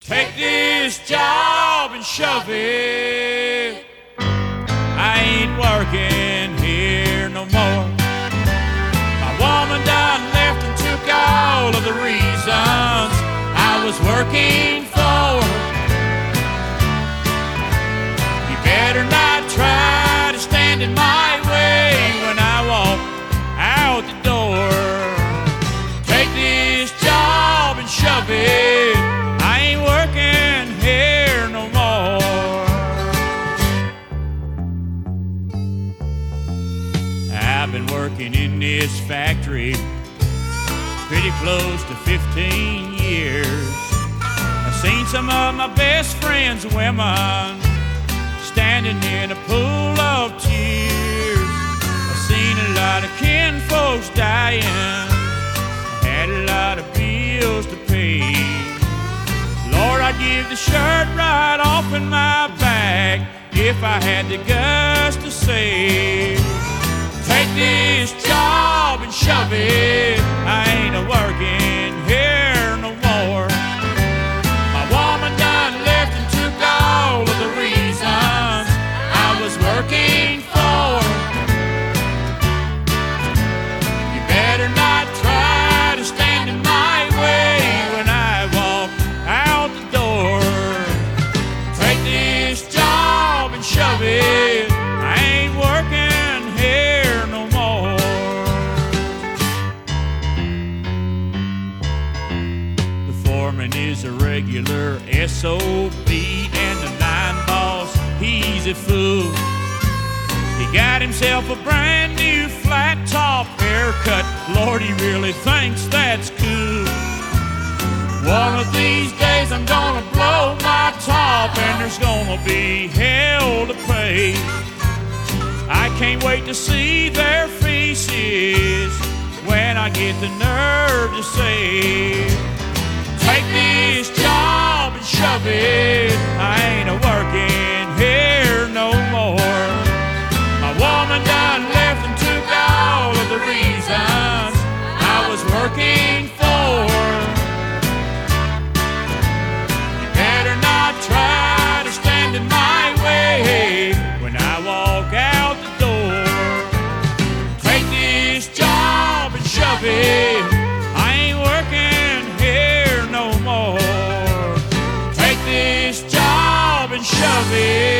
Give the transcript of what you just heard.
Take this job and shove it. I ain't working here no more. My woman done left and took all of the reasons I was working for. You better not try to stand in my way when I walk out the door. Take this job and shove it. I ain't working here no more. I've been working in this factory pretty close to 15 years. I've seen some of my best friends' women standing in a pool of tears. I've seen a lot of kin folks dying, had a lot of bills to pay. Lord, I'd give the shirt right off in my back if I had the guts to say, take this job and shove it. I ain't a-working here no more. My woman done left and took all of the reasons I was working for. You better not try to stand in my way when I walk out the door. Take this job and shove it. I ain't working here no more. The foreman is a regular SOB, and the line boss, he's a fool. He got himself a brand new flat top haircut. Lord, he really thinks that's cool. One of these days I'm gonna blow my top, and there's gonna be hell to pay. I can't wait to see their faces when I get the nerve to say, take this job and shove it. I ain't a-working here no more. My woman done left and took all of the reasons I was working for. You better not try to stand in my way when I walk out the door. Take this job and shove it. I ain't working here no more. Take this job and shove it.